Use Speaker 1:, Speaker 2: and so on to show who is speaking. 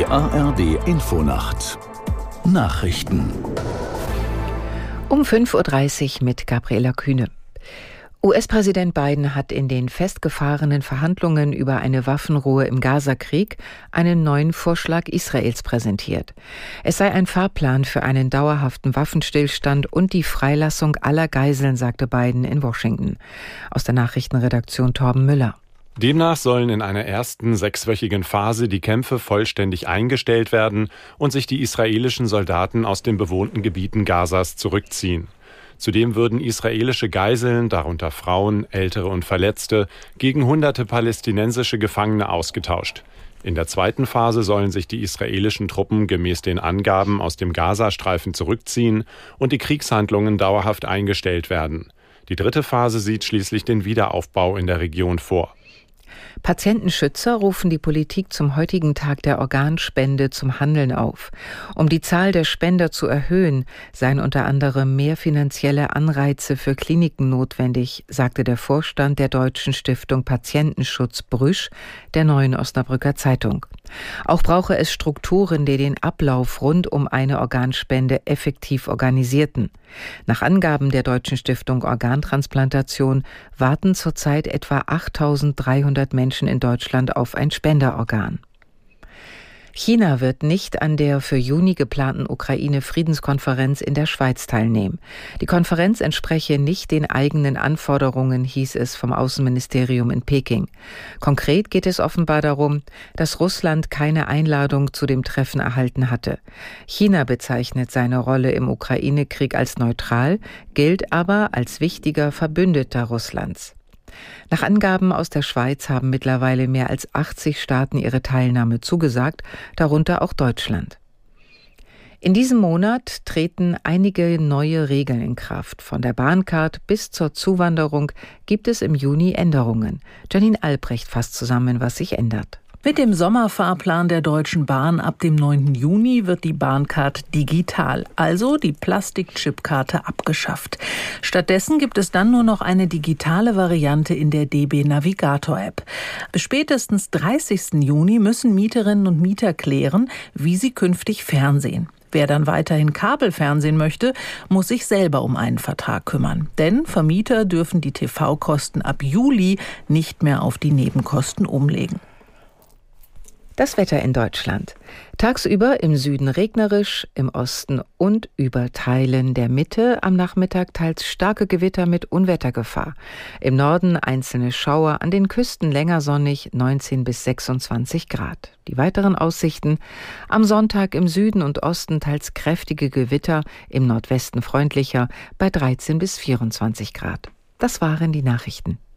Speaker 1: ARD-Infonacht Nachrichten
Speaker 2: um 5:30 Uhr mit Gabriela Kühne. US-Präsident Biden hat in den festgefahrenen Verhandlungen über eine Waffenruhe im Gazakrieg einen neuen Vorschlag Israels präsentiert. Es sei ein Fahrplan für einen dauerhaften Waffenstillstand und die Freilassung aller Geiseln, sagte Biden in Washington. Aus der Nachrichtenredaktion Torben Müller.
Speaker 3: Demnach sollen in einer ersten 6-wöchigen Phase die Kämpfe vollständig eingestellt werden und sich die israelischen Soldaten aus den bewohnten Gebieten Gazas zurückziehen. Zudem würden israelische Geiseln, darunter Frauen, Ältere und Verletzte, gegen hunderte palästinensische Gefangene ausgetauscht. In der zweiten Phase sollen sich die israelischen Truppen gemäß den Angaben aus dem Gazastreifen zurückziehen und die Kriegshandlungen dauerhaft eingestellt werden. Die dritte Phase sieht schließlich den Wiederaufbau in der Region vor.
Speaker 2: Patientenschützer rufen die Politik zum heutigen Tag der Organspende zum Handeln auf. Um die Zahl der Spender zu erhöhen, seien unter anderem mehr finanzielle Anreize für Kliniken notwendig, sagte der Vorstand der Deutschen Stiftung Patientenschutz Brüsch der Neuen Osnabrücker Zeitung. Auch brauche es Strukturen, die den Ablauf rund um eine Organspende effektiv organisierten. Nach Angaben der Deutschen Stiftung Organtransplantation warten zurzeit etwa 8.300 Menschen in Deutschland auf ein Spenderorgan. China wird nicht an der für Juni geplanten Ukraine-Friedenskonferenz in der Schweiz teilnehmen. Die Konferenz entspreche nicht den eigenen Anforderungen, hieß es vom Außenministerium in Peking. Konkret geht es offenbar darum, dass Russland keine Einladung zu dem Treffen erhalten hatte. China bezeichnet seine Rolle im Ukraine-Krieg als neutral, gilt aber als wichtiger Verbündeter Russlands. Nach Angaben aus der Schweiz haben mittlerweile mehr als 80 Staaten ihre Teilnahme zugesagt, darunter auch Deutschland. In diesem Monat treten einige neue Regeln in Kraft. Von der Bahncard bis zur Zuwanderung gibt es im Juni Änderungen. Janine Albrecht fasst zusammen, was sich ändert.
Speaker 4: Mit dem Sommerfahrplan der Deutschen Bahn ab dem 9. Juni wird die Bahncard digital, also die Plastikchipkarte, abgeschafft. Stattdessen gibt es dann nur noch eine digitale Variante in der DB Navigator App. Bis spätestens 30. Juni müssen Mieterinnen und Mieter klären, wie sie künftig fernsehen. Wer dann weiterhin Kabelfernsehen möchte, muss sich selber um einen Vertrag kümmern. Denn Vermieter dürfen die TV-Kosten ab Juli nicht mehr auf die Nebenkosten umlegen.
Speaker 2: Das Wetter in Deutschland. Tagsüber im Süden regnerisch, im Osten und über Teilen der Mitte am Nachmittag teils starke Gewitter mit Unwettergefahr. Im Norden einzelne Schauer, an den Küsten länger sonnig, 19 bis 26 Grad. Die weiteren Aussichten: am Sonntag im Süden und Osten teils kräftige Gewitter, im Nordwesten freundlicher, bei 13 bis 24 Grad. Das waren die Nachrichten.